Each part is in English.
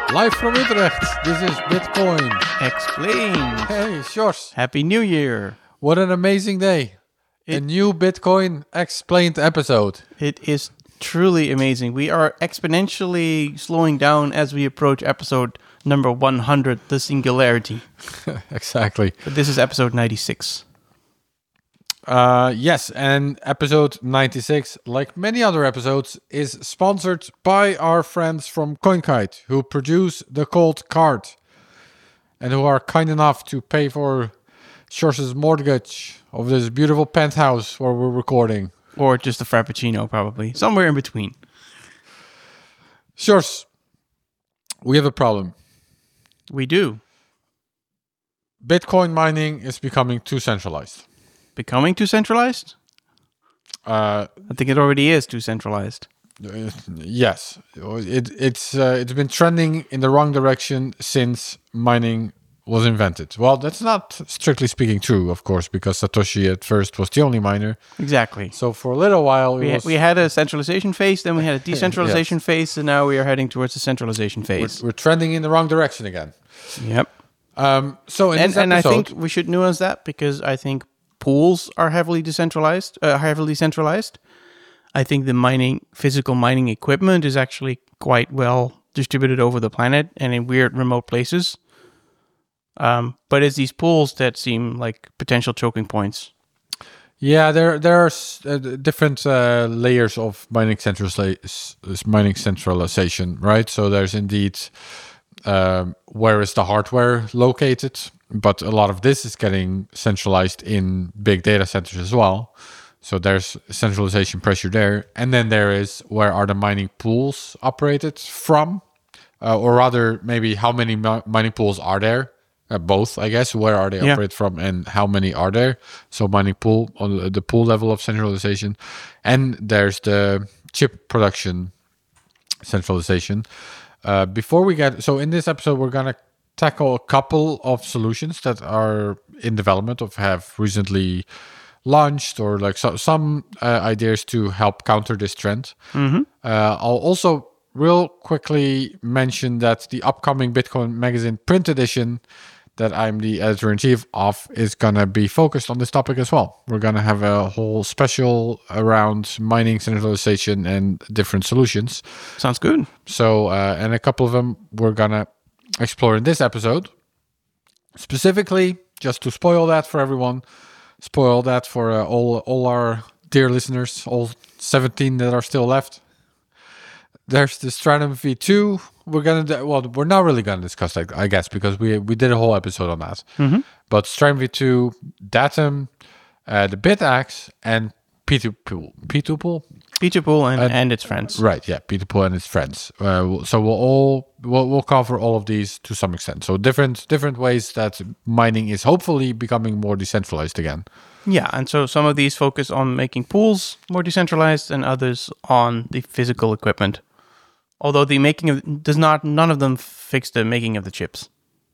Live from Utrecht, this is Bitcoin Explained. Hey, Sjors. Happy New Year. What an amazing day. A new Bitcoin Explained episode. It is truly amazing. We are exponentially slowing down as we approach episode number 100, the singularity. Exactly. But this is episode 96. Yes, and episode 96, like many other episodes, is sponsored by our friends from CoinKite, who produce the Cold Card and who are kind enough to pay for Sjors' mortgage of this beautiful penthouse where we're recording. Or just a Frappuccino, probably. Somewhere in between. Sjors, we have a problem. We do. Bitcoin mining is becoming too centralized. Becoming too centralized? I think it already is too centralized. Yes, it's been trending in the wrong direction since mining was invented. Well, that's not strictly speaking true, of course, because Satoshi at first was the only miner. Exactly. So for a little while, we had a centralization phase, then we had a decentralization phase, and now we are heading towards the centralization phase. We're trending in the wrong direction again. Yep. So in this episode, and I think we should nuance that because I think pools are heavily decentralized. I think the physical mining equipment is actually quite well distributed over the planet and in weird remote places. But it's these pools that seem like potential choking points. Yeah, there are different layers of mining centralization, right? So there's indeed where is the hardware located, but a lot of this is getting centralized in big data centers as well. So there's centralization pressure there. And then there is where are the mining pools operated from? Or rather, maybe how many mining pools are there? Both, I guess. Where are they operated from and how many are there? So mining pool on the pool level of centralization. And there's the chip production centralization. Before we get... So in this episode, we're going to tackle a couple of solutions that are in development or have recently launched or like some ideas to help counter this trend. Mm-hmm. I'll also real quickly mention that the upcoming Bitcoin Magazine print edition that I'm the editor-in-chief of is going to be focused on this topic as well. We're going to have a whole special around mining centralization and different solutions. Sounds good. So, and a couple of them we're going to explore in this episode. Specifically, just to spoil that for everyone, spoil that for all our dear listeners, all 17 that are still left. There's the Stratum V2. We're not really gonna discuss that, I guess, because we did a whole episode on that. Mm-hmm. But Stratum V2, Datum, the BitAxe, and P2Pool. P2Pool and its friends. Right, yeah, P2Pool and its friends. So we'll cover all of these to some extent. So different ways that mining is hopefully becoming more decentralized again. Yeah, and so some of these focus on making pools more decentralized, and others on the physical equipment. Although the making of none of them fix the making of the chips.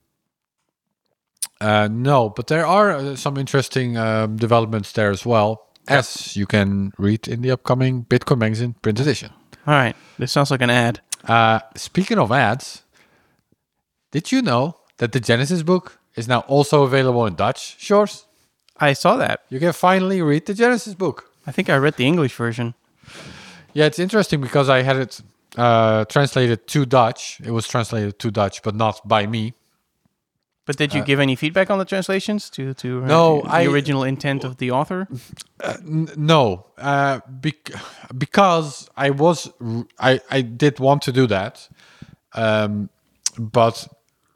No, but there are some interesting developments there as well, as you can read in the upcoming Bitcoin Magazine print edition. All right, this sounds like an ad. Speaking of ads, did you know that the Genesis book is now also available in Dutch, Sjors? I saw that. You can finally read the Genesis book. I think I read the English version. Yeah, it's interesting because I had it translated to Dutch. It was translated to Dutch, but not by me. But did you give any feedback on the translations to no, the original intent of the author? No, because I did want to do that, but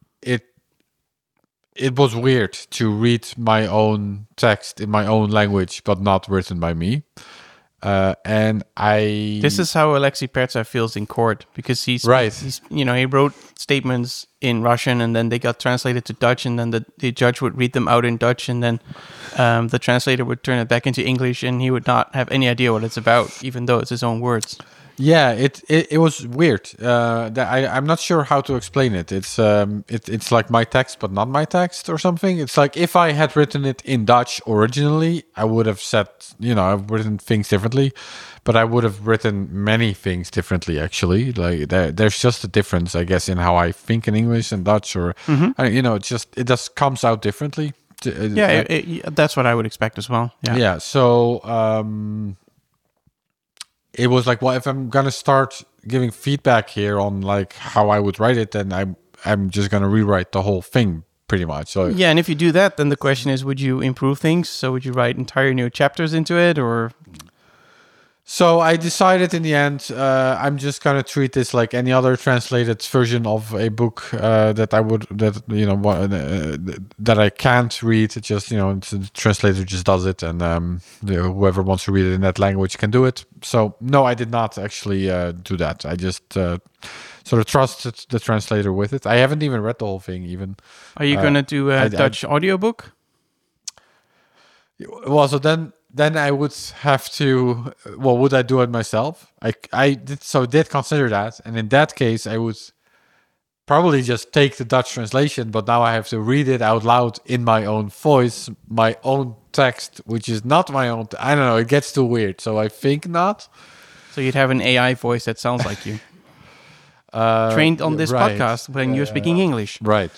it was weird to read my own text in my own language, but not written by me. This is how Alexei Pertsa feels in court, because he wrote statements in Russian and then they got translated to Dutch, and then the judge would read them out in Dutch, and then the translator would turn it back into English, and he would not have any idea what it's about, even though it's his own words. Yeah, it was weird. I'm not sure how to explain it. It's like my text, but not my text or something. It's like if I had written it in Dutch originally, I would have said, I've written things differently, but I would have written many things differently. Actually, like there's just a difference, I guess, in how I think in English and Dutch, or it just comes out differently. Yeah, that's what I would expect as well. Yeah. Yeah. So. It was like, well, if I'm gonna start giving feedback here on like how I would write it, then I'm just gonna rewrite the whole thing pretty much. So Yeah, and if you do that, then the question is, would you improve things? So would you write entire new chapters into it, or? So I decided in the end, I'm just gonna treat this like any other translated version of a book that I can't read. It just the translator just does it, and whoever wants to read it in that language can do it. So no, I did not actually do that. I just sort of trusted the translator with it. I haven't even read the whole thing. Even Are you gonna do a Dutch audiobook? well, so then I would have to. Well, would I do it myself? I did consider that, and in that case, I would probably just take the Dutch translation. But now I have to read it out loud in my own voice, my own text, which is not my own. I don't know. It gets too weird. So I think not. So you'd have an AI voice that sounds like you, trained on this right. podcast when you're speaking English. Right.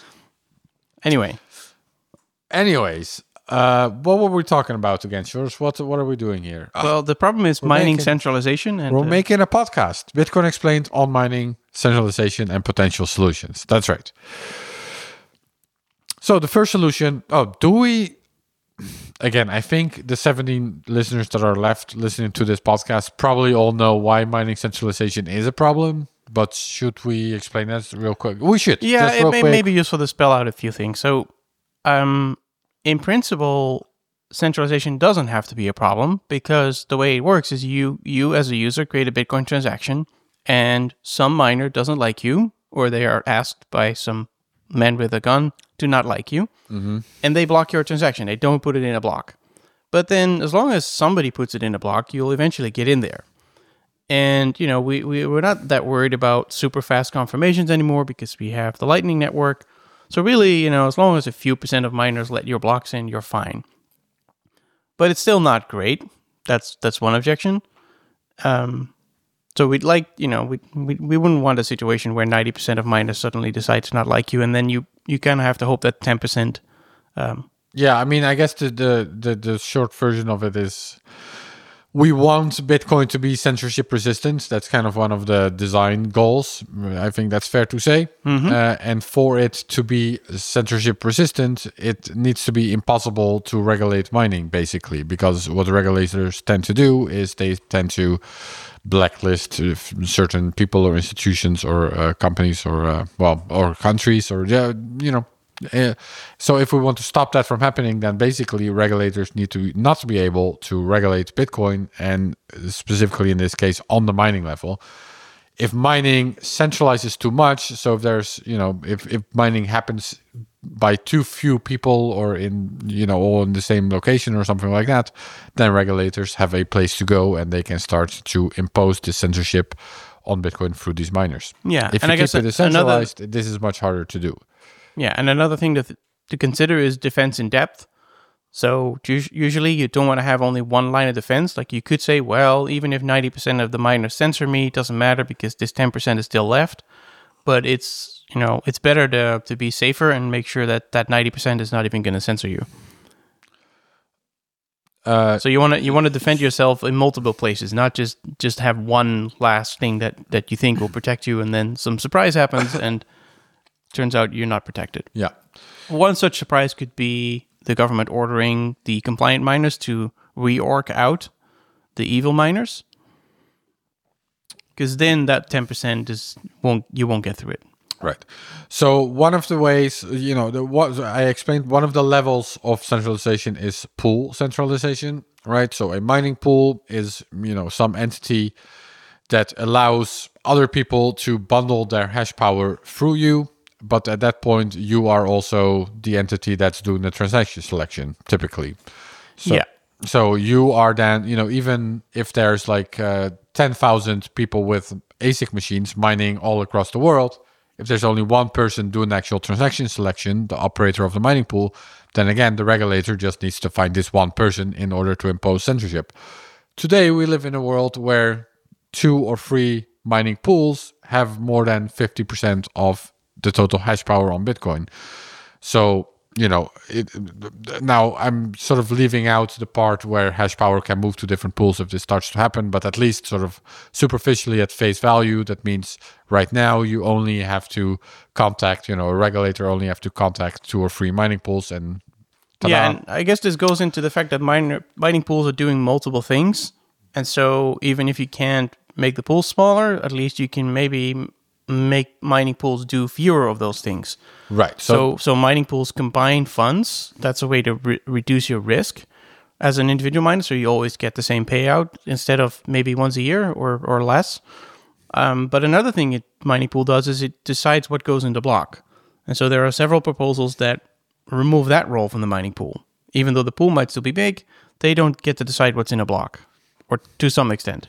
Anyways. What were we talking about again, George? What are we doing here? Well, the problem is mining centralization. And we're making a podcast, Bitcoin Explained, on mining, centralization, and potential solutions. That's right. So the first solution, again, I think the 17 listeners that are left listening to this podcast probably all know why mining centralization is a problem. But should we explain that real quick? We should. Yeah, it may be useful to spell out a few things. So, in principle, centralization doesn't have to be a problem, because the way it works is you as a user create a Bitcoin transaction, and some miner doesn't like you, or they are asked by some man with a gun to not like you, and they block your transaction. They don't put it in a block. But then as long as somebody puts it in a block, you'll eventually get in there. And, we're not that worried about super fast confirmations anymore because we have the Lightning Network. So really, as long as a few % of miners let your blocks in, you're fine. But it's still not great. That's one objection. So we'd like, we wouldn't want a situation where 90% of miners suddenly decide to not like you, and then you kind of have to hope that 10%. Yeah, I mean, I guess the short version of it is, we want Bitcoin to be censorship resistant. That's kind of one of the design goals. I think that's fair to say. And for it to be censorship resistant, it needs to be impossible to regulate mining, basically, because what the regulators tend to do is they tend to blacklist certain people or institutions or companies or countries or so if we want to stop that from happening, then basically regulators need to not be able to regulate Bitcoin, and specifically in this case on the mining level. If mining centralizes too much, so if there's if mining happens by too few people or in all in the same location or something like that, then regulators have a place to go and they can start to impose this censorship on Bitcoin through these miners. Yeah, if you keep it decentralized, this is much harder to do. Yeah, and another thing to consider is defense in depth. So usually you don't want to have only one line of defense. Like you could say, well, even if 90% of the miners censor me, it doesn't matter because this 10% is still left. But it's better to be safer and make sure that 90% is not even going to censor you. So you want to defend yourself in multiple places, not just have one last thing that you think will protect you, and then some surprise happens and turns out you're not protected. Yeah. One such surprise could be the government ordering the compliant miners to reorg out the evil miners, because then that 10% you won't get through it. Right. So one of the ways, what I explained, one of the levels of centralization is pool centralization, right? So a mining pool is, some entity that allows other people to bundle their hash power through you. But at that point, you are also the entity that's doing the transaction selection, typically. So, yeah. So you are then, even if there's like 10,000 people with ASIC machines mining all across the world, if there's only one person doing actual transaction selection, the operator of the mining pool, then again, the regulator just needs to find this one person in order to impose censorship. Today, we live in a world where 2 or 3 mining pools have more than 50% of the total hash power on Bitcoin. So, now I'm sort of leaving out the part where hash power can move to different pools if this starts to happen, but at least sort of superficially at face value, that means right now you only have to contact, a regulator only have to contact 2 or 3 mining pools and ta-da. Yeah, and I guess this goes into the fact that mining pools are doing multiple things. And so even if you can't make the pools smaller, at least you can maybe make mining pools do fewer of those things. Right. So mining pools combine funds. That's a way to reduce your risk as an individual miner. So you always get the same payout instead of maybe once a year or less. But another thing mining pool does is it decides what goes in the block. And so there are several proposals that remove that role from the mining pool. Even though the pool might still be big, they don't get to decide what's in a block, or to some extent.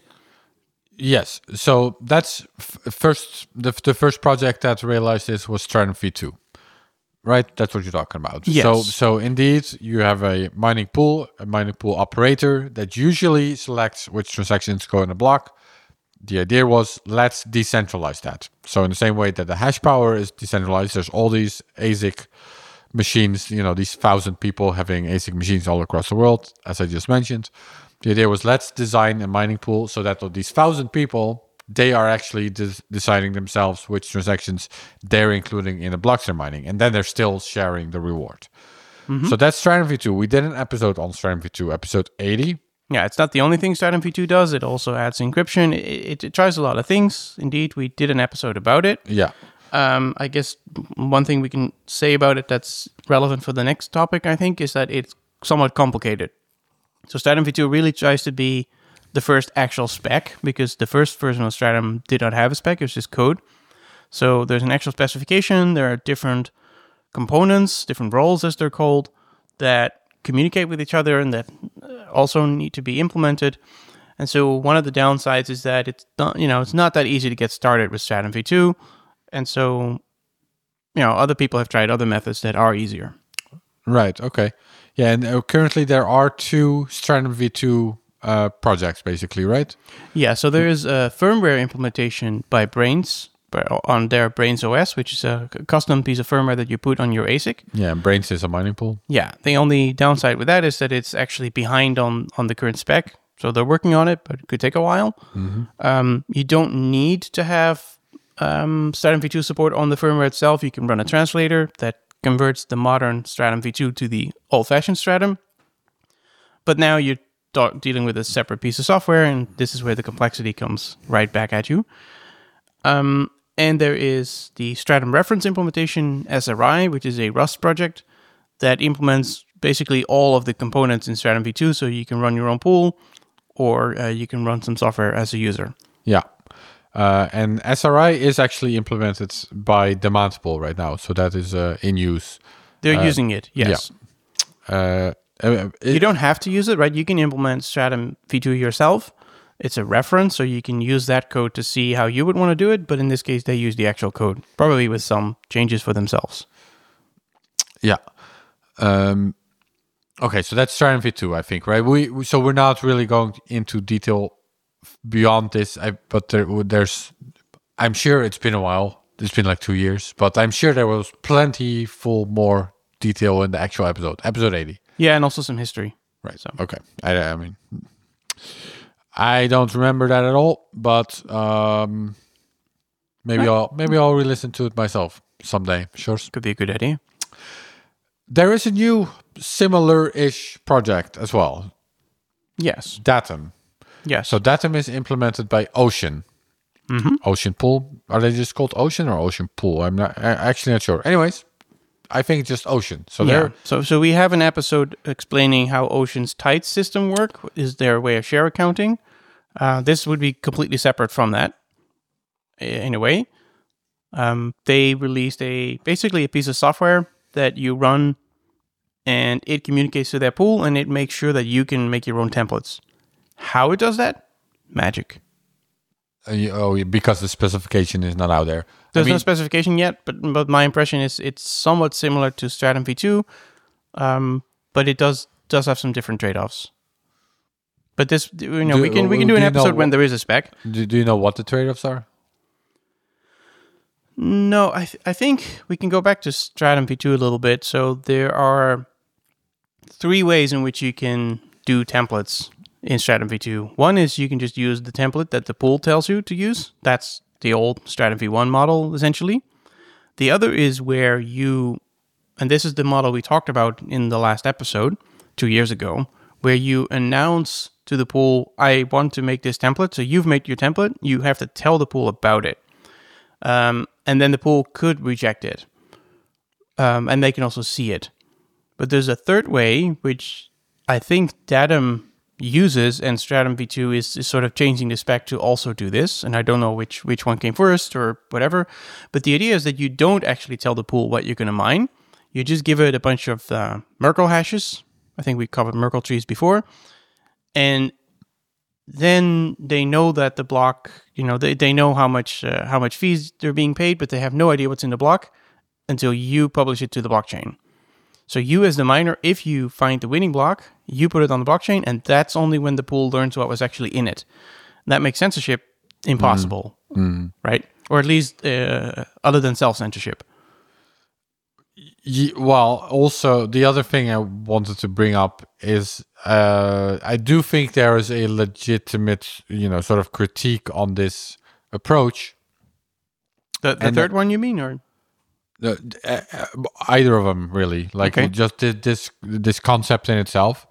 Yes. So that's first. The first project that realized this was Stratum V2, right? That's what you're talking about. Yes. So indeed, you have a mining pool operator that usually selects which transactions go in a block. The idea was, let's decentralize that. So in the same way that the hash power is decentralized, there's all these ASIC machines, these 1,000 people having ASIC machines all across the world, as I just mentioned. The idea was, let's design a mining pool so that these 1,000 people, they are actually deciding themselves which transactions they're including in the blocks they're mining, and then they're still sharing the reward. Mm-hmm. So that's Stratum V2. We did an episode on Stratum V2, episode 80. Yeah, it's not the only thing Stratum V2 does. It also adds encryption. It tries a lot of things. Indeed, we did an episode about it. Yeah. I guess one thing we can say about it that's relevant for the next topic, I think, is that it's somewhat complicated. So Stratum V2 really tries to be the first actual spec, because the first version of Stratum did not have a spec, it was just code. So there's an actual specification, there are different components, different roles as they're called, that communicate with each other and that also need to be implemented. And so one of the downsides is that it's not that easy to get started with Stratum V2. And so, other people have tried other methods that are easier. Right. Okay. Yeah. And currently there are 2 Stratum V2 projects, basically, right? Yeah. So there is a firmware implementation by Brains on their Brains OS, which is a custom piece of firmware that you put on your ASIC. Yeah. And Brains is a mining pool. Yeah. The only downside with that is that it's actually behind on the current spec. So they're working on it, but it could take a while. Mm-hmm. You don't need to have Stratum V2 support on the firmware itself. You can run a translator that converts the modern Stratum V2 to the old-fashioned Stratum. But now you're dealing with a separate piece of software, and this is where the complexity comes right back at you. And there is the Stratum reference implementation SRI, which is a Rust project that implements basically all of the components in Stratum V2, so you can run your own pool, or you can run some software as a user. Yeah. And SRI is actually implemented by Demandpool right now, so that is in use. They're using it, yes. Yeah. You don't have to use it, right? You can implement Stratum V2 yourself. It's a reference, so you can use that code to see how you would want to do it, but in this case, they use the actual code, probably with some changes for themselves. Yeah. Okay, so that's Stratum V2, I think, right? So we're not really going into detail beyond this, but there's, I'm sure it's been a while. It's been like 2 years, but I'm sure there was plenty full more detail in the actual episode 80. Yeah, and also some history. Right. So okay. I mean, I don't remember that at all, but maybe I'll re-listen to it myself someday. Sure, could be a good idea. There is a new similar-ish project as well. Yes. Datum. Yes. So Datum is implemented by Ocean. Mm-hmm. Ocean Pool. Are they just called Ocean or Ocean Pool? I'm actually not sure. Anyways, I think it's just Ocean. So yeah. So we have an episode explaining how Ocean's tides system work. Is their way of share accounting. This would be completely separate from that. In a way, they released basically a piece of software that you run and it communicates to that pool, and it makes sure that you can make your own templates. How it does that? Magic. Because the specification is not out there. There's no specification yet, but my impression is it's somewhat similar to Stratum v2, but it does have some different trade-offs. But this, we can do an episode when there is a spec. Do you know what the trade-offs are? No, I think we can go back to Stratum v2 a little bit. So there are 3 ways in which you can do templates in Stratum v2. One is you can just use the template that the pool tells you to use. That's the old Stratum v1 model, essentially. The other is where and this is the model we talked about in the last episode 2 years ago, where you announce to the pool, I want to make this template. So you've made your template. You have to tell the pool about it. And then the pool could reject it. And they can also see it. But there's a third way, which I think Datum uses, and Stratum v2 is sort of changing the spec to also do this. And I don't know which one came first or whatever. But the idea is that you don't actually tell the pool what you're going to mine. You just give it a bunch of Merkle hashes. I think we covered Merkle trees before. And then they know that the block, they know how much fees they're being paid, but they have no idea what's in the block until you publish it to the blockchain. So you as the miner, if you find the winning block, you put it on the blockchain, and that's only when the pool learns what was actually in it. That makes censorship impossible, right? Or at least other than self-censorship. Well, also, the other thing I wanted to bring up is I do think there is a legitimate, sort of critique on this approach. The third one, you mean, or? Either of them, really. Like, okay. Just this concept in itself.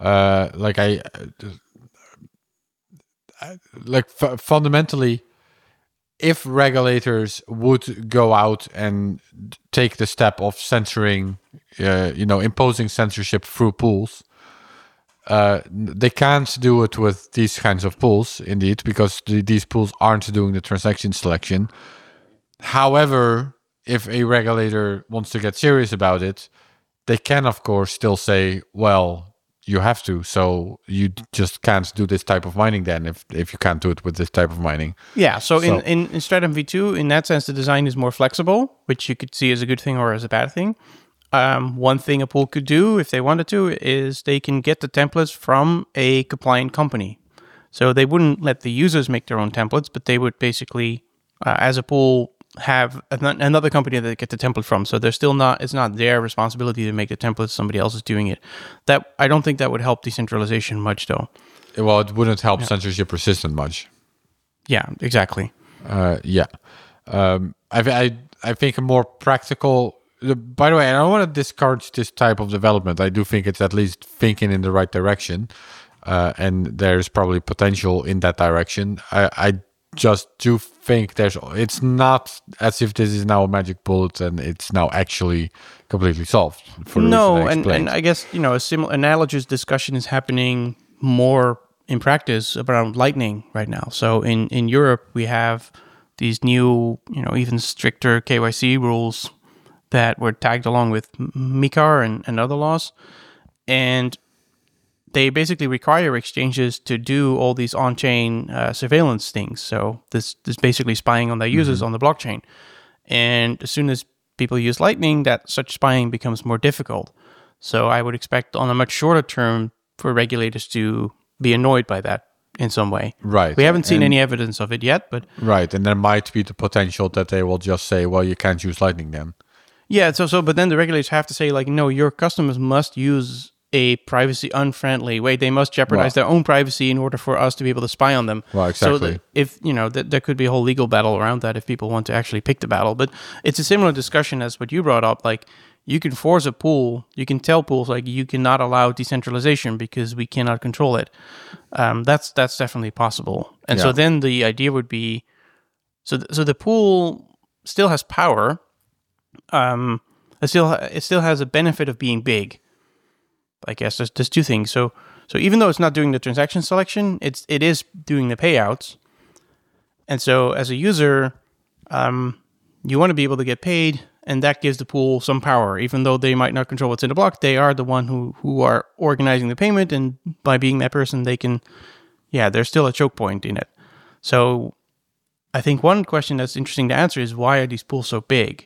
Fundamentally, if regulators would go out and take the step of censoring, imposing censorship through pools, they can't do it with these kinds of pools, indeed, because these pools aren't doing the transaction selection. However, if a regulator wants to get serious about it, they can, of course, still say, well, you have to, so you just can't do this type of mining then if you can't do it with this type of mining. Yeah, so in Stratum v2, in that sense, the design is more flexible, which you could see as a good thing or as a bad thing. One thing a pool could do, if they wanted to, is they can get the templates from a compliant company. So they wouldn't let the users make their own templates, but they would basically, as a pool, have another company that they get the template from. So they're still it's not their responsibility to make the templates, somebody else is doing it. That I don't think that would help decentralization much, though. Well, it wouldn't help censorship resistant much. Yeah, exactly. I think a more practical. By the way, I don't want to discourage this type of development. I do think it's at least thinking in the right direction, and there's probably potential in that direction. I just do think it's not as if this is now a magic bullet and it's now actually completely solved. And I guess a similar analogous discussion is happening more in practice around Lightning right now. So in Europe, we have these new, even stricter KYC rules that were tagged along with MiCAR and other laws. And they basically require exchanges to do all these on-chain surveillance things. So this basically spying on their users on the blockchain. And as soon as people use Lightning, that such spying becomes more difficult. So I would expect on a much shorter term for regulators to be annoyed by that in some way. Right. We haven't seen any evidence of it yet, but... Right, and there might be the potential that they will just say, well, you can't use Lightning then. Yeah, but then the regulators have to say, like, no, your customers must use a privacy unfriendly way. They must jeopardize their own privacy in order for us to be able to spy on them. Well, exactly. So that if, there could be a whole legal battle around that if people want to actually pick the battle. But it's a similar discussion as what you brought up. Like, you can force a pool, you can tell pools, like, you cannot allow decentralization because we cannot control it. That's definitely possible. And so then the idea would be, so the pool still has power. It still has a benefit of being big. I guess there's two things. So even though it's not doing the transaction selection, it is doing the payouts. And so as a user, you want to be able to get paid and that gives the pool some power. Even though they might not control what's in the block, they are the one who are organizing the payment, and by being that person, they can, there's still a choke point in it. So I think one question that's interesting to answer is, why are these pools so big?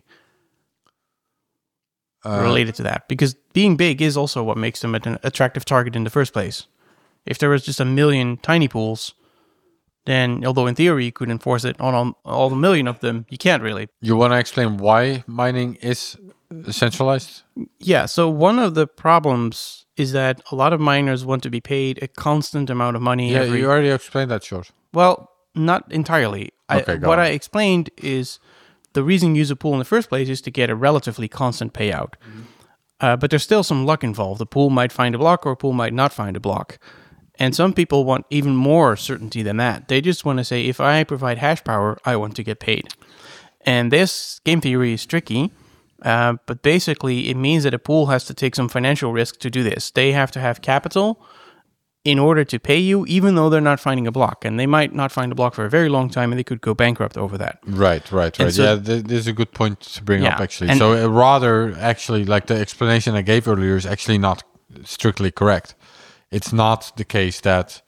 Related to that, because being big is also what makes them an attractive target in the first place. If there was just a million tiny pools, then although in theory you could enforce it on all the million of them, you can't really. You want to explain why mining is centralized? Yeah, so one of the problems is that a lot of miners want to be paid a constant amount of money. Yeah, you already explained that, Short. Well, not entirely. Okay, what I explained is the reason you use a pool in the first place is to get a relatively constant payout. But there's still some luck involved. The pool might find a block or a pool might not find a block. And some people want even more certainty than that. They just want to say, if I provide hash power, I want to get paid. And this game theory is tricky, but basically it means that a pool has to take some financial risk to do this. They have to have capital in order to pay you, even though they're not finding a block. And they might not find a block for a very long time, and they could go bankrupt over that. Right. So, this is a good point to bring up, actually. And so rather, actually, like the explanation I gave earlier is actually not strictly correct. It's not the case that...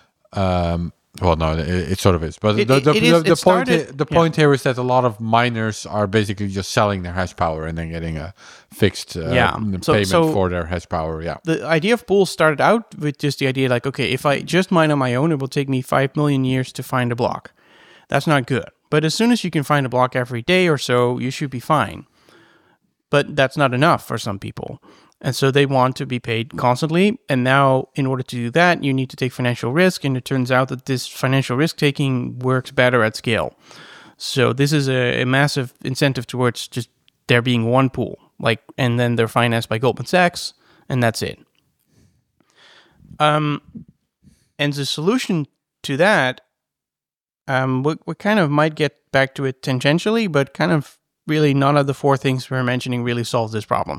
it sort of is. But the point here is that a lot of miners are basically just selling their hash power and then getting a fixed payment for their hash power. Yeah. The idea of pools started out with just the idea like, okay, if I just mine on my own, it will take me 5 million years to find a block. That's not good. But as soon as you can find a block every day or so, you should be fine. But that's not enough for some people. And so they want to be paid constantly. And now, in order to do that, you need to take financial risk. And it turns out that this financial risk-taking works better at scale. So this is a massive incentive towards just there being one pool. And then they're financed by Goldman Sachs, and that's it. And the solution to that, we kind of might get back to it tangentially, but kind of really none of the 4 things we're mentioning really solves this problem.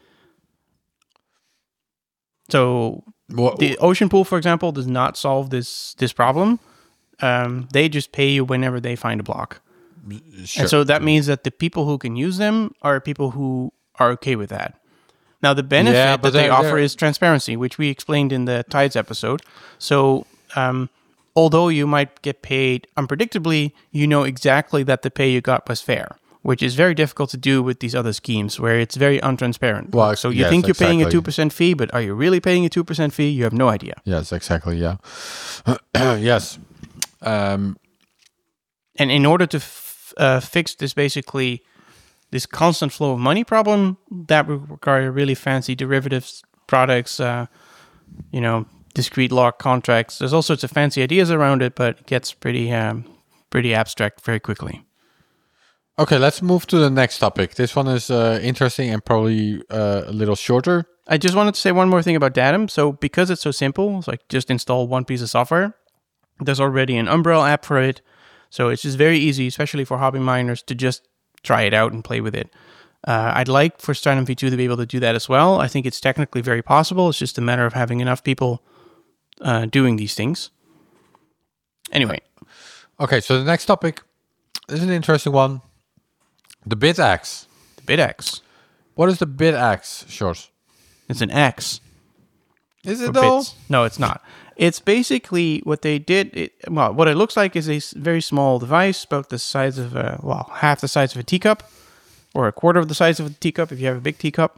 So the ocean pool, for example, does not solve this problem. They just pay you whenever they find a block. Sure. And so that means that the people who can use them are people who are okay with that. Now, the benefit that they offer is transparency, which we explained in the Tides episode. So although you might get paid unpredictably, you know exactly that the pay you got was fair, which is very difficult to do with these other schemes where it's very untransparent. Well, so you think you're paying a 2% fee, but are you really paying a 2% fee? You have no idea. Yes, exactly, yeah. Yes. And in order to fix this, basically, this constant flow of money problem, that would require really fancy derivatives products, discrete lock contracts. There's all sorts of fancy ideas around it, but it gets pretty abstract very quickly. Okay, let's move to the next topic. This one is interesting and probably a little shorter. I just wanted to say one more thing about Datum. So because it's so simple, it's like just install one piece of software. There's already an Umbrel app for it. So it's just very easy, especially for hobby miners, to just try it out and play with it. I'd like for Stratum v2 to be able to do that as well. I think it's technically very possible. It's just a matter of having enough people doing these things. Anyway. Okay, so the next topic is an interesting one. The BitAxe. The BitAxe. What is the BitAxe, Short? It's an axe. Is it though? Bits. No, it's not. It's basically what they did. What it looks like is a very small device, about the size of half the size of a teacup, or a quarter of the size of a teacup if you have a big teacup.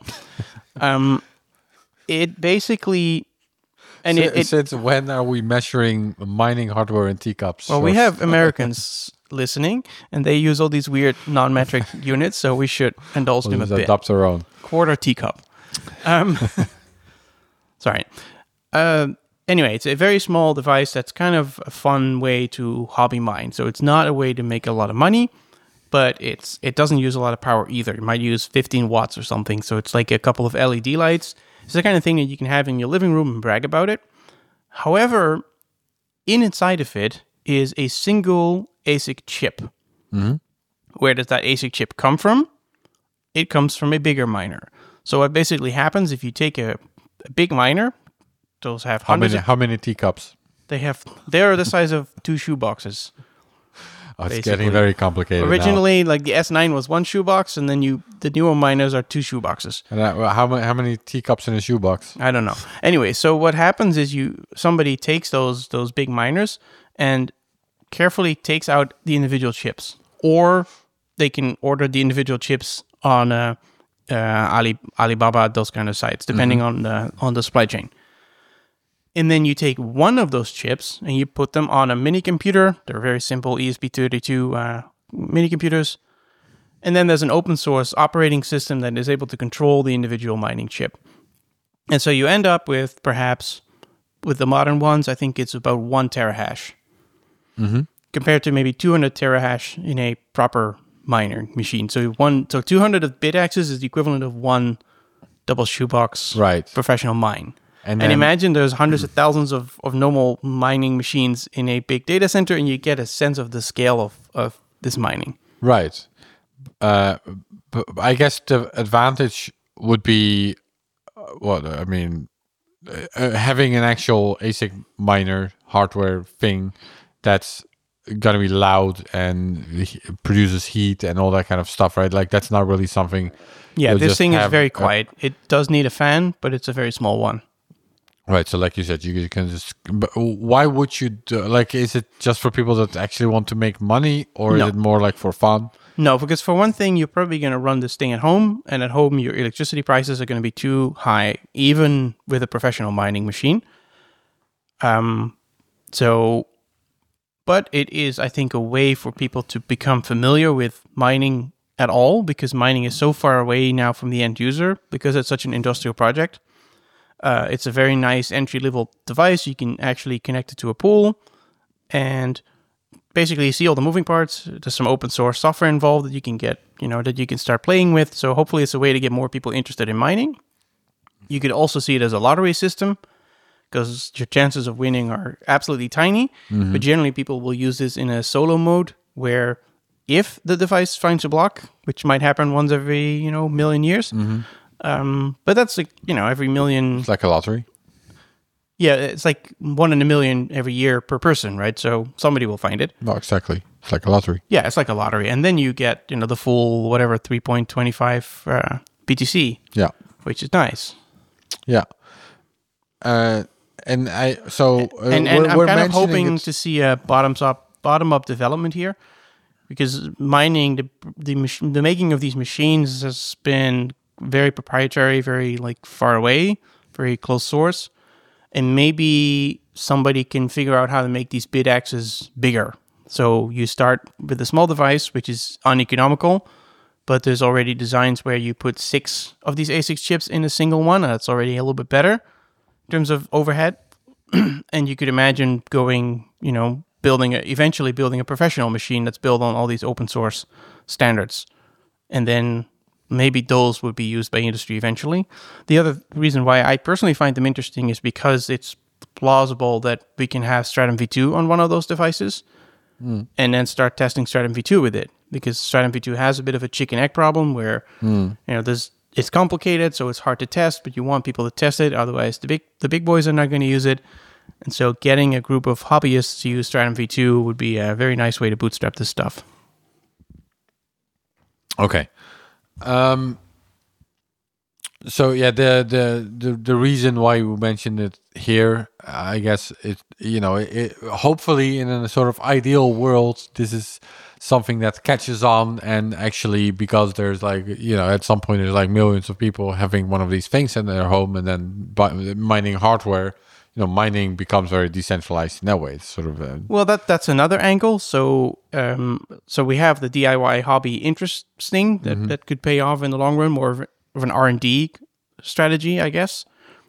It basically, and since when are we measuring mining hardware in teacups? Well, we have Americans listening, and they use all these weird non-metric units, so we should indulge them a bit. Adopt our own quarter teacup. Sorry. Anyway, it's a very small device that's kind of a fun way to hobby mine. So it's not a way to make a lot of money, but it doesn't use a lot of power either. It might use 15 watts or something. So it's like a couple of LED lights. It's the kind of thing that you can have in your living room and brag about it. However, inside of it is a single ASIC chip. Mm-hmm. Where does that ASIC chip come from? It comes from a bigger miner. So what basically happens if you take a big miner, those have how many teacups? They're the size of 2 shoe boxes. Oh, it's basically. getting very complicated now. Originally, like the S9 was one shoebox, and then the newer miners are two shoeboxes. And how many teacups in a shoebox? I don't know. Anyway, so what happens is somebody takes those big miners and carefully takes out the individual chips, or they can order the individual chips on Alibaba, those kind of sites, depending on the supply chain. And then you take one of those chips and you put them on a mini computer. They're very simple ESP32 mini computers. And then there's an open source operating system that is able to control the individual mining chip. And so you end up with perhaps, with the modern ones, I think it's about 1 terahash. Compared to maybe 200 terahash in a proper miner machine. So 200 bit access is the equivalent of one double shoebox professional mine. And imagine there's hundreds of thousands of normal mining machines in a big data center, and you get a sense of the scale of this mining. Right. But I guess the advantage would be, having an actual ASIC miner hardware thing that's going to be loud and produces heat and all that kind of stuff, right? Like, that's not really something. Yeah, this thing is very quiet. It does need a fan, but it's a very small one. Right, so like you said, you can just... But why would you is it just for people that actually want to make money, or is it more like for fun? No, because for one thing, you're probably going to run this thing at home, and at home, your electricity prices are going to be too high, even with a professional mining machine. But it is, I think, a way for people to become familiar with mining at all, because mining is so far away now from the end user, because it's such an industrial project. It's a very nice entry-level device. You can actually connect it to a pool and basically see all the moving parts. There's some open source software involved that you can get, that you can start playing with. So hopefully it's a way to get more people interested in mining. You could also see it as a lottery system, because your chances of winning are absolutely tiny. But generally people will use this in a solo mode, where if the device finds a block, which might happen once every, million years, but that's like, every million. It's like a lottery. Yeah, it's like 1 in a million every year per person, right? So somebody will find it. No, exactly. It's like a lottery. Yeah, it's like a lottery. And then you get, the full, 3.25 BTC. Yeah. Which is nice. Yeah. And I'm kind of hoping to see a bottom up development here, because mining, the making of these machines has been very proprietary, very far away, very close source, and maybe somebody can figure out how to make these bit axes bigger. So you start with a small device, which is uneconomical, but there's already designs where you put 6 of these ASIC chips in a single one, and that's already a little bit better in terms of overhead. And you could imagine going, eventually building a professional machine that's built on all these open source standards. And then maybe those would be used by industry eventually. The other reason why I personally find them interesting is because it's plausible that we can have Stratum V2 on one of those devices and then start testing Stratum V2 with it. Because Stratum V2 has a bit of a chicken egg problem where, it's complicated, so it's hard to test, but you want people to test it. Otherwise, the big boys are not going to use it. And so getting a group of hobbyists to use Stratum V2 would be a very nice way to bootstrap this stuff. Okay. So yeah, the reason why we mentioned it here, I guess hopefully in a sort of ideal world, this is something that catches on, and actually, because there's at some point there's millions of people having one of these things in their home, and then mining hardware, mining becomes very decentralized in that way. It's sort of well, that's another angle. So we have the DIY hobby interesting that could pay off in the long run, more of an R&D strategy, I guess.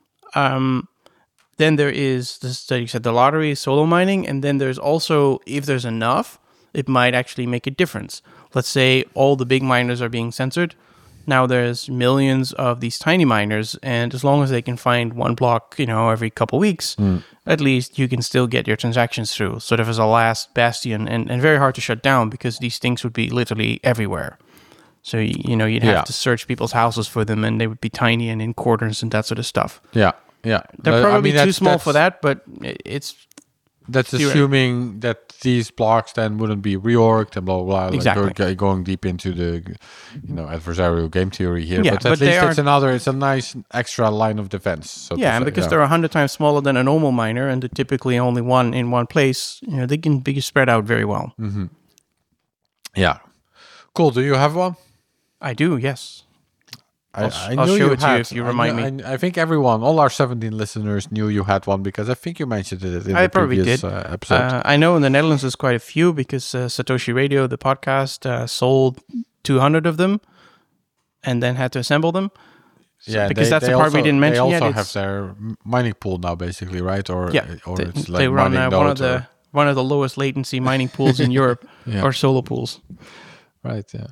Then there is this, like you said, the lottery, solo mining, and then there's also, if there's enough, it might actually make a difference. Let's say all the big miners are being censored. Now there's millions of these tiny miners, and as long as they can find one block, every couple weeks, at least you can still get your transactions through, sort of as a last bastion, and very hard to shut down, because these things would be literally everywhere. So, you'd have to search people's houses for them, and they would be tiny and in corners and that sort of stuff. Yeah. They're probably too small for that, but it's... That's assuming that these blocks then wouldn't be reorged and blah, blah, blah. Like Exactly. we're going deep into the, adversarial game theory here. Yeah, but at but least they it's a nice extra line of defense. So to Yeah, and say, because they're 100 times smaller than a normal miner, and they're typically only one in one place, they can be spread out very well. Yeah. Cool. Do you have one? I do, yes. I'll knew show you it to you had. if you remind me. I think all our 17 listeners knew you had one because I think you mentioned it in I the probably previous did. episode. I know in the Netherlands there's quite a few because Satoshi Radio, the podcast, sold 200 of them and then had to assemble them. So, because that's the part we didn't mention yet. They also have their mining pool now, basically, right? Or it's like they run mining one of the lowest latency mining pools in Europe, or solo pools. Right. Yeah.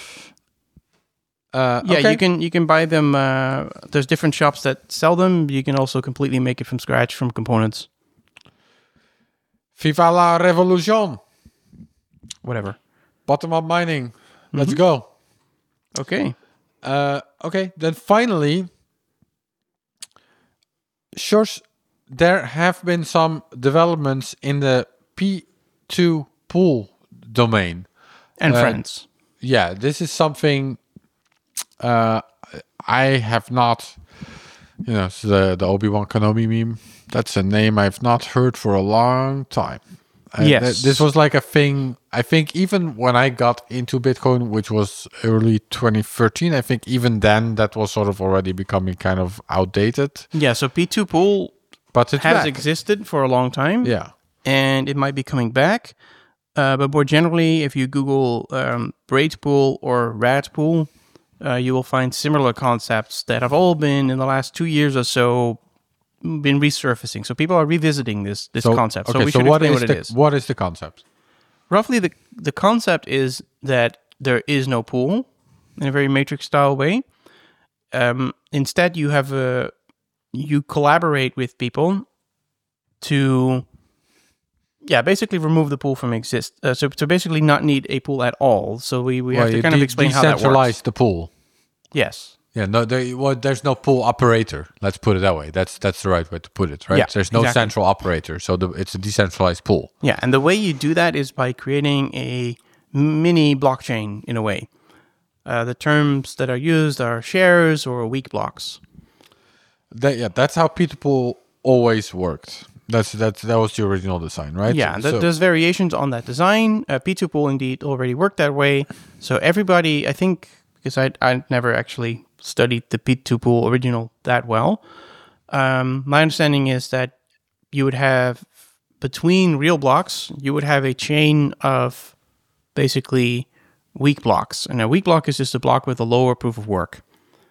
Okay. you can buy them. There's different shops that sell them. You can also completely make it from scratch from components. Viva la revolution! Whatever. Bottom up mining. Let's go. Okay. Okay. Then finally, Sjors, there have been some developments in the P2 pool domain. And friends. Yeah, this is something I have not, it's the Obi-Wan Kenobi meme. That's a name I've not heard for a long time. Yes. This was like a thing, I think even when I got into Bitcoin, which was early 2013, I think even then that was sort of already becoming kind of outdated. Yeah, so P2 pool but it has existed for a long time. Yeah. And it might be coming back. But more generally, if you Google Braid pool or Rat pool, you will find similar concepts that have all been in the last 2 years or so been resurfacing. So people are revisiting this concept. Okay, so we should explain what it is. What is the concept? Roughly, the concept is that there is no pool in a very matrix style way. Instead, you collaborate with people to basically remove the pool from so to basically not need a pool at all. So we have to kind of explain how that works. Decentralize the pool. Yes. Yeah, no, there's no pool operator. Let's put it that way. That's the right way to put it, right? Yeah, there's no exactly. central operator, so it's a decentralized pool. Yeah, and the way you do that is by creating a mini blockchain in a way. The terms that are used are shares or weak blocks. That's how P2 pool always worked. That was the original design, right? Yeah, there's variations on that design. P2 pool indeed already worked that way. So everybody, I think, because I never actually studied the P2 pool original that well. My understanding is that you would have, between real blocks, you would have a chain of basically weak blocks. And a weak block is just a block with a lower proof of work.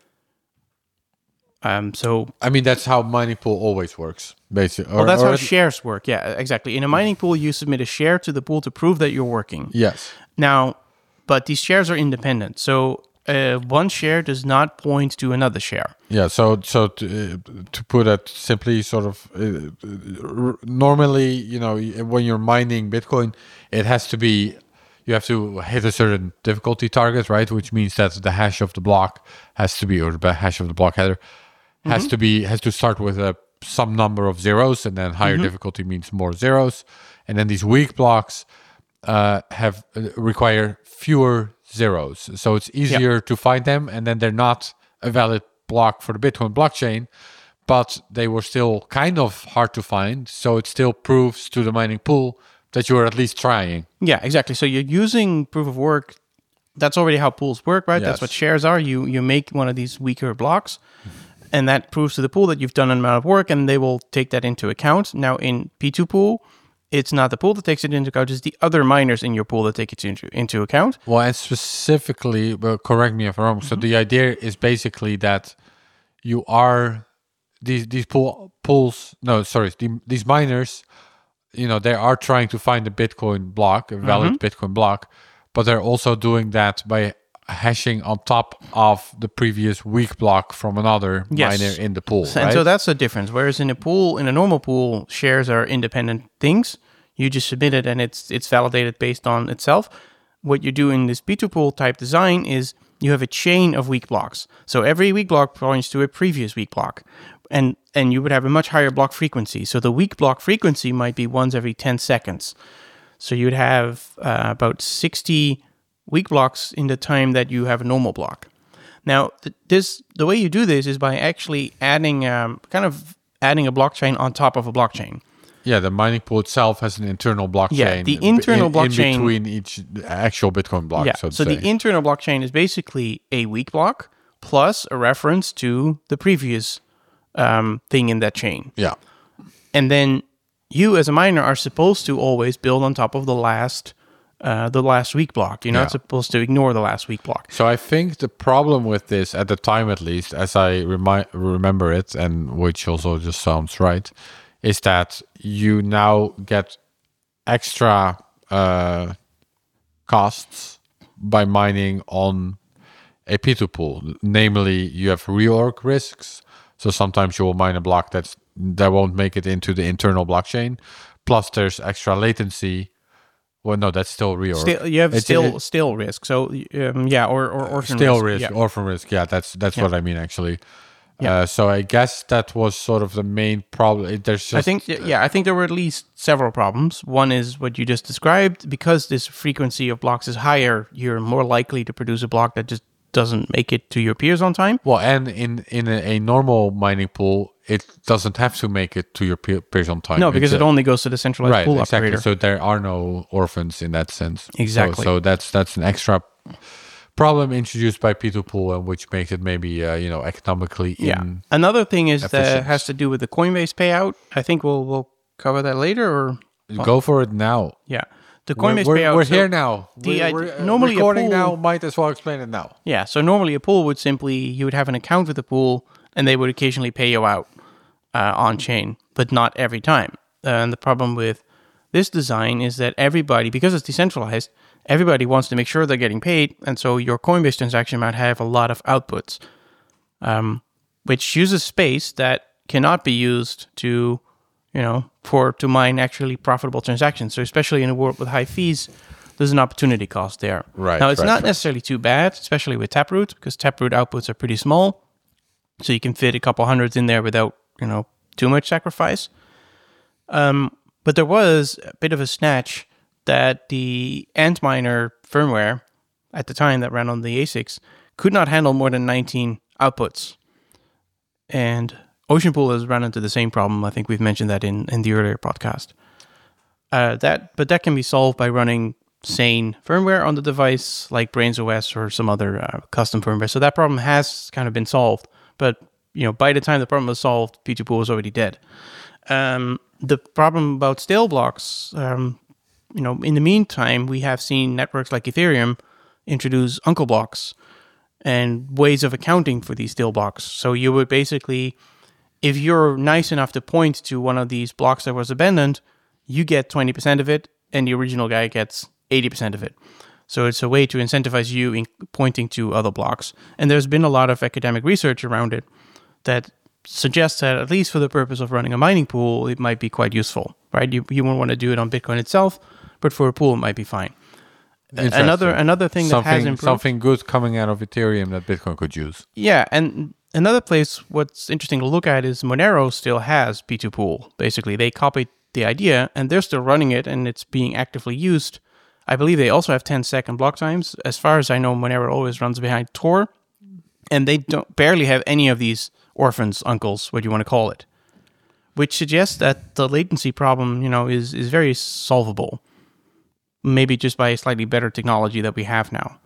That's how mining pool always works, basically. That's how shares work. Yeah, exactly. In a mining pool, you submit a share to the pool to prove that you're working. Yes. Now, but these shares are independent. So one share does not point to another share. Yeah. So to put it simply, sort of normally, when you're mining Bitcoin, you have to hit a certain difficulty target, right? Which means that the hash of the block has to be, or the hash of the block header has to start with some number of zeros, and then higher difficulty means more zeros, and then these weak blocks require fewer zeros, so it's easier to find them, and then they're not a valid block for the Bitcoin blockchain, but they were still kind of hard to find, so it still proves to the mining pool that you're at least trying. Yeah, exactly. So you're using proof of work. That's already how pools work, right? Yes. That's what shares are. You make one of these weaker blocks, and that proves to the pool that you've done an amount of work, and they will take that into account. Now, in P2 pool, it's not the pool that takes it into account, it's the other miners in your pool that take it into account. Well, and specifically, correct me if I'm wrong, so the idea is basically that you are, these miners, they are trying to find a Bitcoin block, a valid Bitcoin block, but they're also doing that by hashing on top of the previous weak block from another miner in the pool. And right? so that's the difference. Whereas in a normal pool, shares are independent things. You just submit it and it's validated based on itself. What you do in this P2 pool type design is you have a chain of weak blocks. So every weak block points to a previous weak block. And you would have a much higher block frequency. So the weak block frequency might be once every 10 seconds. So you'd have about 60 weak blocks in the time that you have a normal block. Now, the way you do this is by actually adding adding a blockchain on top of a blockchain. Yeah, the mining pool itself has an internal blockchain. Yeah, the internal blockchain in between each actual Bitcoin block. Yeah, So the internal blockchain is basically a weak block plus a reference to the previous thing in that chain. Yeah. And then you, as a miner, are supposed to always build on top of the last weak block. You're not supposed to ignore the last weak block. So I think the problem with this, at the time at least, as I remember it, and which also just sounds right, is that you now get extra costs by mining on a P2 pool. Namely, you have reorg risks. So sometimes you will mine a block that won't make it into the internal blockchain. Plus, there's extra latency. Well, no, that's still reorg. You have still risk. So orphan still risk. Orphan risk. Yeah, that's what I mean actually. Yeah. So I guess that was sort of the main problem. There's just, I think there were at least several problems. One is what you just described. Because this frequency of blocks is higher, you're more likely to produce a block that just doesn't make it to your peers on time. Well, and in a normal mining pool, it doesn't have to make it to your peers on time. No, because it only goes to the centralized pool exactly. operator. So there are no orphans in that sense. Exactly. So that's an extra problem introduced by P2 pool, and which makes it maybe economically. Another thing is that has to do with the Coinbase payout. I think we'll cover that later, or go for it now. Yeah. The Coinbase payout. We're here now. We're normally recording a pool, now. Might as well explain it now. Yeah. So normally a pool would you would have an account with the pool, and they would occasionally pay you out on chain, but not every time. And the problem with this design is that everybody, because it's decentralized, everybody wants to make sure they're getting paid, and so your Coinbase transaction might have a lot of outputs, which uses space that cannot be used to mine actually profitable transactions. So especially in a world with high fees, there's an opportunity cost there. Right. Now, it's not necessarily too bad, especially with Taproot, because Taproot outputs are pretty small. So you can fit a couple hundreds in there without, too much sacrifice. But there was a bit of a snatch that the Antminer firmware at the time that ran on the ASICs could not handle more than 19 outputs. And Oceanpool has run into the same problem. I think we've mentioned that in the earlier podcast. But that can be solved by running sane firmware on the device, like Brains OS or some other custom firmware. So that problem has kind of been solved. But by the time the problem was solved, P2Pool was already dead. The problem about stale blocks, in the meantime, we have seen networks like Ethereum introduce uncle blocks and ways of accounting for these stale blocks. So you would basically, if you're nice enough to point to one of these blocks that was abandoned, you get 20% of it, and the original guy gets 80% of it. So it's a way to incentivize you in pointing to other blocks. And there's been a lot of academic research around it that suggests that, at least for the purpose of running a mining pool, it might be quite useful, right? You won't want to do it on Bitcoin itself, but for a pool, it might be fine. Another thing that has improved, something good coming out of Ethereum that Bitcoin could use. Yeah, and another place what's interesting to look at is Monero still has P2 pool. Basically, they copied the idea, and they're still running it, and it's being actively used. I believe they also have 10-second block times. As far as I know, Monero always runs behind Tor, and they barely have any of these orphans, uncles, what you want to call it, which suggests that the latency problem, is very solvable. Maybe just by a slightly better technology that we have now.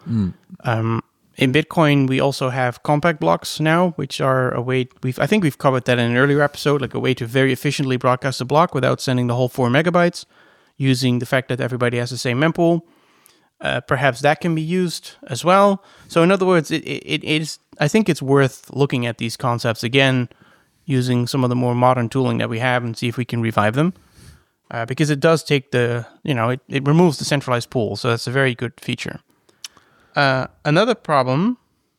In Bitcoin, we also have compact blocks now, which are a way, I think we've covered that in an earlier episode, like a way to very efficiently broadcast a block without sending the whole 4 megabytes, using the fact that everybody has the same mempool. Perhaps that can be used as well. So in other words, it is. I think it's worth looking at these concepts again, using some of the more modern tooling that we have, and see if we can revive them. Because it does take it removes the centralized pool, so that's a very good feature. Another problem,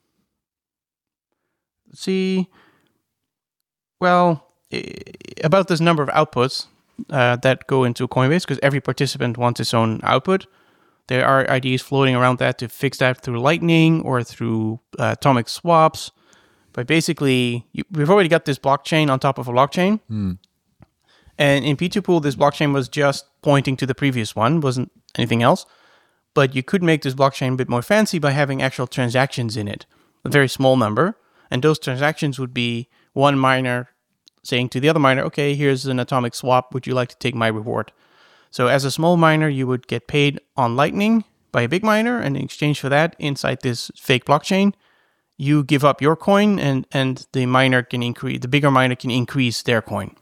about this number of outputs that go into Coinbase, because every participant wants its own output. There are ideas floating around that to fix that through Lightning or through atomic swaps. But basically, we've already got this blockchain on top of a blockchain. And in P2Pool, this blockchain was just pointing to the previous one, wasn't anything else. But you could make this blockchain a bit more fancy by having actual transactions in it, a very small number. And those transactions would be one miner saying to the other miner, okay, here's an atomic swap. Would you like to take my reward? So as a small miner, you would get paid on Lightning by a big miner. And in exchange for that, inside this fake blockchain, you give up your coin and the miner can increase, the bigger miner can increase their coin.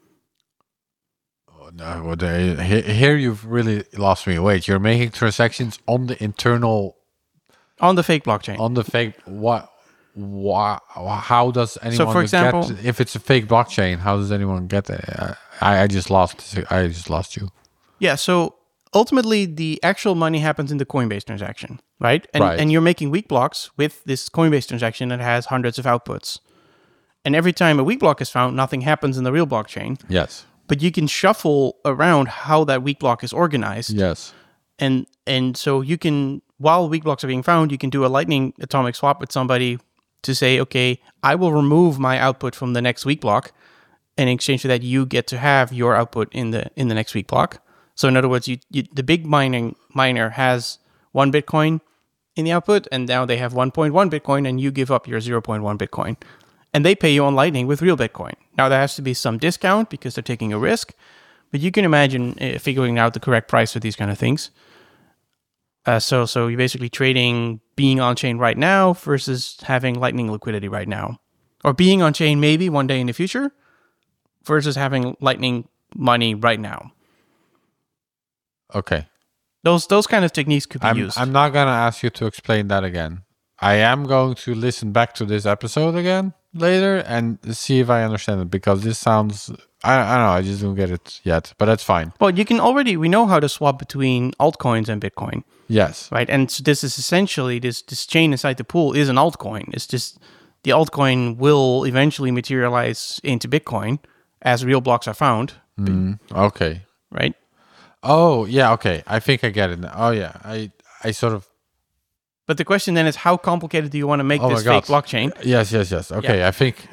No, here you've really lost me. Wait, you're making transactions on the internal, on the fake blockchain. On the fake, what? How does anyone? So, for example, get, if it's a fake blockchain, how does anyone get it? I just lost you. Yeah. So ultimately, the actual money happens in the Coinbase transaction, right? And you're making weak blocks with this Coinbase transaction that has hundreds of outputs. And every time a weak block is found, nothing happens in the real blockchain. Yes. But you can shuffle around how that weak block is organized. Yes. And so you can, while weak blocks are being found, you can do a Lightning atomic swap with somebody to say, okay, I will remove my output from the next weak block, and in exchange for that, you get to have your output in the next weak block. So in other words, the big miner has 1 Bitcoin in the output, and now they have 1.1 Bitcoin, and you give up your 0.1 Bitcoin. And they pay you on Lightning with real Bitcoin. Now, there has to be some discount because they're taking a risk, but you can imagine figuring out the correct price for these kind of things. So you're basically trading being on-chain right now versus having Lightning liquidity right now. Or being on-chain maybe one day in the future versus having Lightning money right now. Okay. Those kind of techniques could be used. I'm not going to ask you to explain that again. I am going to listen back to this episode again later and see if I understand it, because this sounds, I don't know, I just don't get it yet, but that's fine. Well, we know how to swap between altcoins and Bitcoin. Yes. Right. And so this is essentially, this chain inside the pool is an altcoin. It's just the altcoin will eventually materialize into Bitcoin as real blocks are found. Okay. Right. Oh, yeah. Okay. I think I get it now. Oh, yeah. I sort of. But the question then is, how complicated do you want to make this fake blockchain? Yes. Okay. Yeah. I think.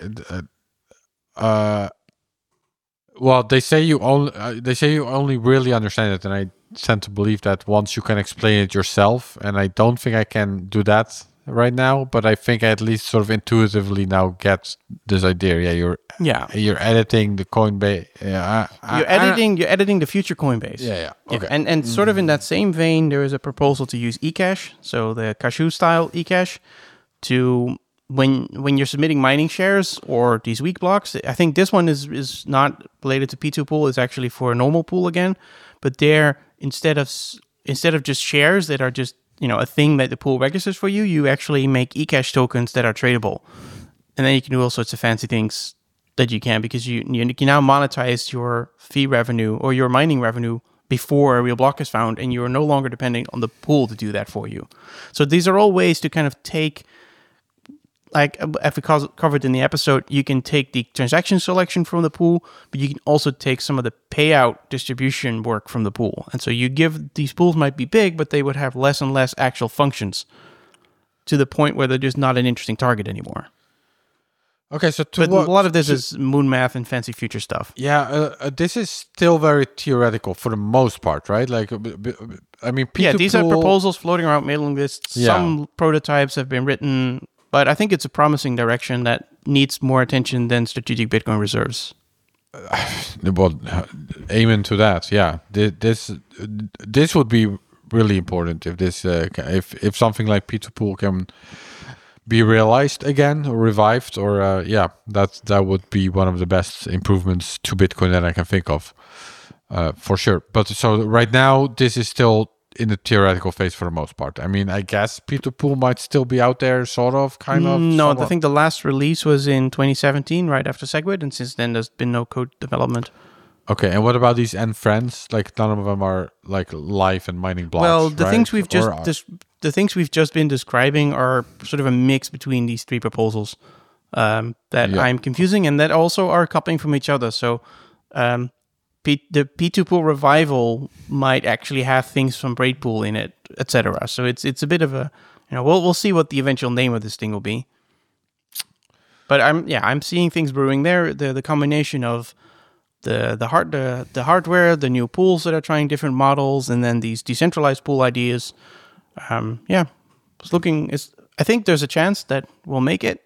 Well, they say you only really understand it, and I tend to believe that once you can explain it yourself, and I don't think I can do that right now, but I think I at least sort of intuitively now get this idea. You're editing the Coinbase. You're editing the future Coinbase. Yeah. Okay. And sort of in that same vein, there is a proposal to use eCash, so the Cashew style eCash, to when you're submitting mining shares or these weak blocks. I think this one is not related to P2Pool. It's actually for a normal pool again, but there instead of just shares that are just a thing that the pool registers for you, you actually make eCash tokens that are tradable, and then you can do all sorts of fancy things that you can, because you can now monetize your fee revenue or your mining revenue before a real block is found, and you are no longer depending on the pool to do that for you. So these are all ways to kind of take, like as we covered in the episode, you can take the transaction selection from the pool, but you can also take some of the payout distribution work from the pool. And so these pools might be big, but they would have less and less actual functions, to the point where they're just not an interesting target anymore. Okay, so a lot of this is moon math and fancy future stuff. Yeah, this is still very theoretical for the most part, right? Like, I mean, these are proposals floating around mailing lists. Yeah. Some prototypes have been written, but I think it's a promising direction that needs more attention than strategic Bitcoin reserves. Well, amen to that. Yeah, this would be really important if this if something like P2Pool can be realized again or revived, or that would be one of the best improvements to Bitcoin that I can think of, for sure. But so right now, this is still in the theoretical phase for the most part. I mean, I guess P2Pool might still be out there, sort of, kind of. No, I think the last release was in 2017, right after SegWit, and since then there's been no code development. Okay, and what about these end friends? Like, none of them are like live and mining blocks. Well, the right? things we've just been describing are sort of a mix between these three proposals that I'm confusing, and that also are coupling from each other. So the P2Pool revival might actually have things from Braidpool in it, etc. So it's a bit of a, we'll see what the eventual name of this thing will be. But I'm seeing things brewing there. The combination of the hardware, the new pools that are trying different models, and then these decentralized pool ideas. I think there's a chance that we'll make it.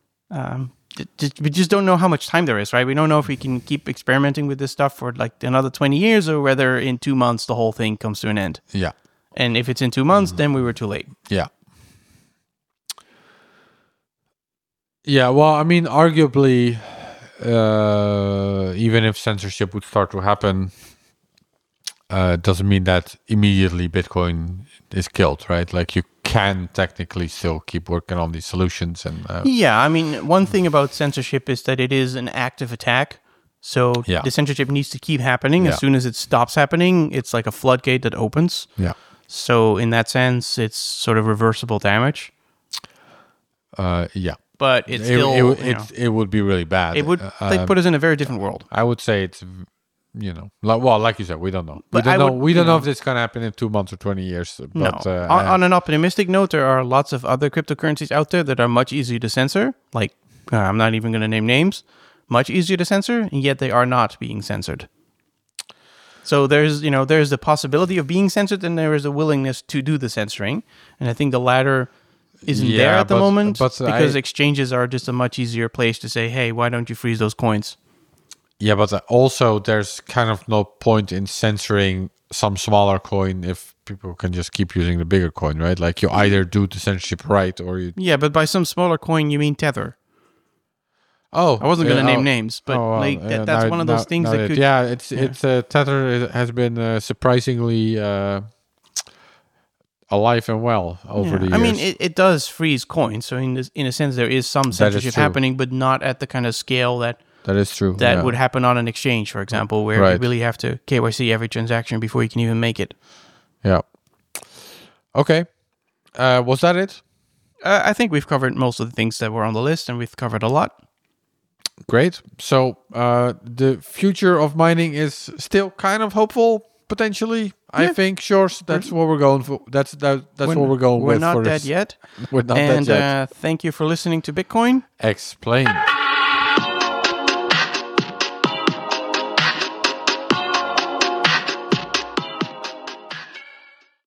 We just don't know how much time there is, right? We don't know if we can keep experimenting with this stuff for like another 20 years or whether in 2 months the whole thing comes to an end. Yeah. And if it's in 2 months, then we were too late. Yeah. Yeah, well, I mean, arguably, even if censorship would start to happen, doesn't mean that immediately Bitcoin is killed, right? Like you can technically still keep working on these solutions. And yeah, I mean, one thing about censorship is that it is an active attack. So the censorship needs to keep happening. As soon as it stops happening, it's like a floodgate that opens. Yeah. So in that sense, it's sort of reversible damage. Yeah. But it's still... It would be really bad. It would put us in a very different world. I would say it's... like you said, we don't know. We don't know if it's going to happen in 2 months or 20 years. But, no. On an optimistic note, there are lots of other cryptocurrencies out there that are much easier to censor. Like, I'm not even going to name names. Much easier to censor, and yet they are not being censored. So there's the possibility of being censored, and there is a willingness to do the censoring. And I think the latter isn't there at the moment because exchanges are just a much easier place to say, hey, why don't you freeze those coins? Yeah, but also there's kind of no point in censoring some smaller coin if people can just keep using the bigger coin, right? Like you either do the censorship right or you... Yeah, but by some smaller coin, you mean Tether. Oh, I wasn't going to name names, but that's one of those things that could... Yeah, it's Tether has been surprisingly alive and well over the years. I mean, it does freeze coins, so in a sense there is some censorship happening, but not at the kind of scale that is true. That would happen on an exchange, for example, where you really have to KYC every transaction before you can even make it. Yeah. Okay. Was that it? I think we've covered most of the things that were on the list, and we've covered a lot. Great. So the future of mining is still kind of hopeful, potentially. Yeah. I think, sure. That's what we're going for. That's what we're going with. We're not dead yet. We're not dead yet. And thank you for listening to Bitcoin Explained.